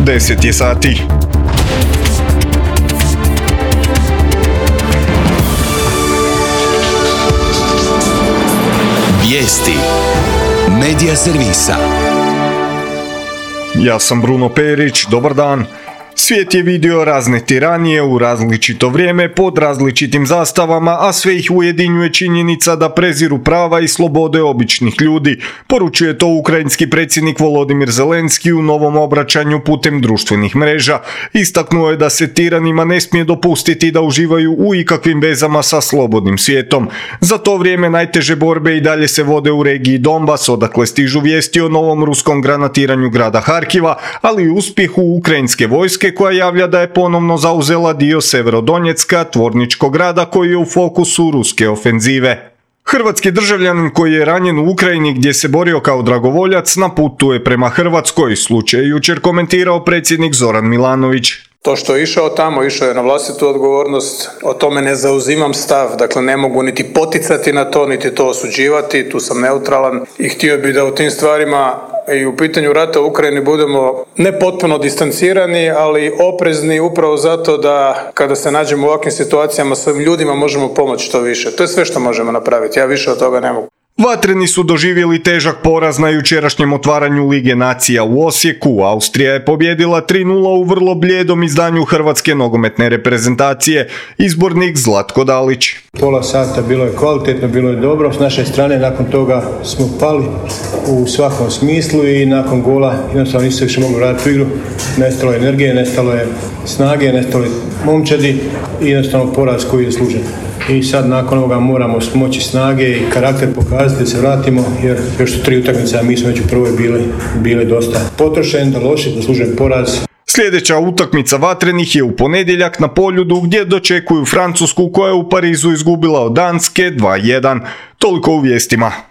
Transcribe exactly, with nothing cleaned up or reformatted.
deset je sati. Vijesti Medija servisa. Ja sam Bruno Perić, dobar dan. Svijet je vidio razne tiranije u različito vrijeme pod različitim zastavama, a sve ih ujedinjuje činjenica da preziru prava i slobode običnih ljudi, poručuje to ukrajinski predsjednik Volodimir Zelenski u novom obraćanju putem društvenih mreža. Istaknuo je da se tiranima ne smije dopustiti da uživaju u ikakvim vezama sa slobodnim svijetom. Za to vrijeme najteže borbe i dalje se vode u regiji Donbas, odakle stižu vijesti o novom ruskom granatiranju grada Harkiva, ali i uspjehu ukrajinske vojske koja javlja da je ponovno zauzela dio Severodonjecka, tvorničkog grada koji je u fokusu ruske ofenzive. Hrvatski državljanin koji je ranjen u Ukrajini gdje se borio kao dragovoljac na putu je prema Hrvatskoj, slučaj je jučer komentirao predsjednik Zoran Milanović. To što je išao tamo, išao je na vlastitu odgovornost, o tome ne zauzimam stav, dakle ne mogu niti poticati na to, niti to osuđivati, tu sam neutralan i htio bih da u tim stvarima i u pitanju rata u Ukrajini budemo ne potpuno distancirani, ali oprezni upravo zato da kada se nađemo u ovakvim situacijama svojim ljudima možemo pomoći što više. To je sve što možemo napraviti, ja više od toga ne mogu. Vatreni su doživjeli težak poraz na jučerašnjem otvaranju Lige nacija u Osijeku. Austrija je pobjedila tri nula u vrlo bljedom izdanju hrvatske nogometne reprezentacije. Izbornik Zlatko Dalić. Pola sata bilo je kvalitetno, bilo je dobro. S naše strane nakon toga smo pali u svakom smislu i nakon gola jednostavno nisu više mogli vratiti u igru. Nestalo je energije, nestalo je snage, nestalo je momčadi i jednostavno poraz koji je služen. I sad nakon ovoga moramo smoći snage i karakter pokazati da se vratimo, jer još su tri utakmice, a mi smo već u prvoj bili, bili dosta potrošen, da loši, zaslužen poraz. Sljedeća utakmica vatrenih je u ponedjeljak na Poljudu gdje dočekuju Francusku koja je u Parizu izgubila od Danske dva jedan. Toliko u vijestima.